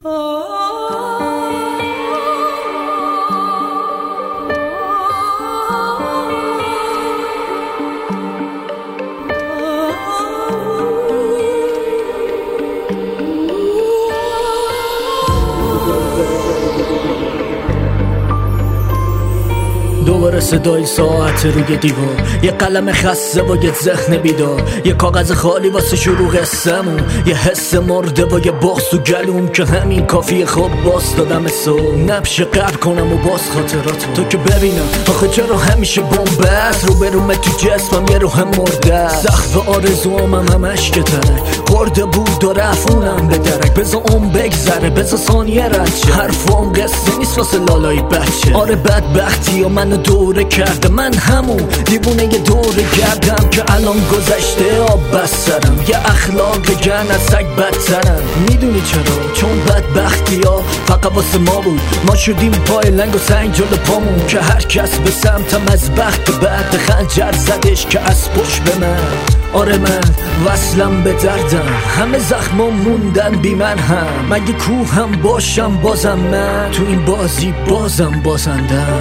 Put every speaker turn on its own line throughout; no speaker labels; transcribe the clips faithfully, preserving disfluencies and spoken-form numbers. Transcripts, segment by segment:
دوباره صدای ساعت روی دیوار، یه قلم خسته و یه ذهن بیدار، یه کاغذ خالی واسه شروع قصه‌مون، یه حس مرده و یه بغض تو گلوم که همین کافیه. خوب باز دادم سو نبش قرد کنم و باز خاطرات تو که ببینم آخه چرا همیشه بومبست رو برومه تو جسمم یه روح مرده. سقف آرزوام هم همش که ترک خورده بود و رفونم به درک. بزا اون بگذره بزا ثانیه رد شه، حرفام قصه نیست واسه لالای بچه. آره بدبختی و منو دوره کرده، من همون دیوونه یه دوره گردم که الان گذشته آب بسترم. یه اخلاق گن از سگ بدترم. میدونی چرا؟ چون بدبختی ها فقط واسه ما بود. ما شدیم پای لنگ و سنگ جلو پامون که هر کس به سمتم از بخت بعد خنجر زدش که از پشت به من. آره من وصلم به دردم، همه زخمم موندن بی من هم. مگه کوه هم باشم بازم من تو این بازی بازم بازندم.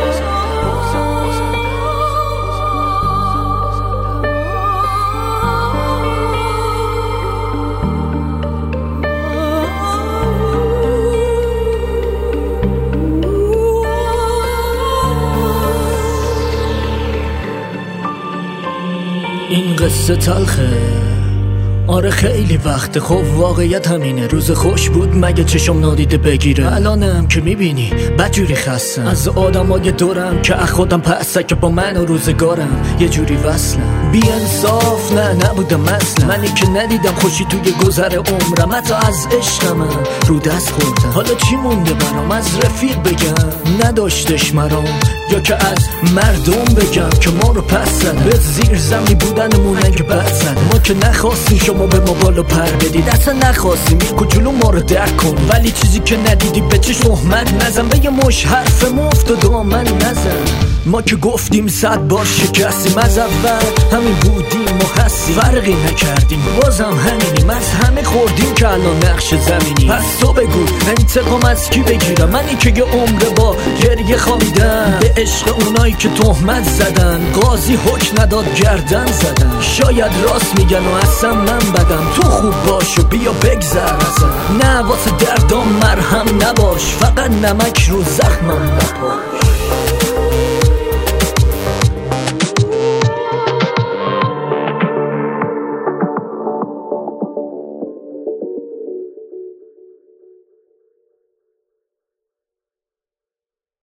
این قصه تلخه، آره خیلی وقته. خب واقعیت همینه، روز خوش بود مگه چشم نادیده بگیره. الانم که میبینی بدجوری خستم از آدم های دورم که از خودم پسه که با من و روزگارم یه جوری وصلم. بی انصاف نه نبودم مثلا منی که ندیدم خوشی توی گذر عمرم، حتی از عشقم رو دست خوردم. حالا چی مونده برام از رفیق بگم نداشتش مرام، یا که از مردم بگم که ما رو پس زدن. به زیر زمین بودنمون اگه بد زدن. ما که نخواستیم شما به ما بالا پر بدید، اصلا نخواستیم یک کجلو ما رو درک کن. ولی چیزی که ندیدی به چش تهمت نزن، به یه مش حرف مفت و دامن نزن. ما که گفتیم صد بار شکستیم از اول، همین بودیم و هستیم فرقی نکردیم بازم همینیم. از همه خوردیم که الان نقش زمینی. پس تو بگو انتقام از کی بگیرم، منی که یه عمر با گریه خوابیدم به عشق اونایی که تهمت زدن. قاضی حکم نداد گردن زدن. شاید راست میگن و اصلا من بدم، تو خوب باش و بیا بگذر ازم. نه واسه دردام مرهم نباش، فقط نمک رو زخمم نپاش.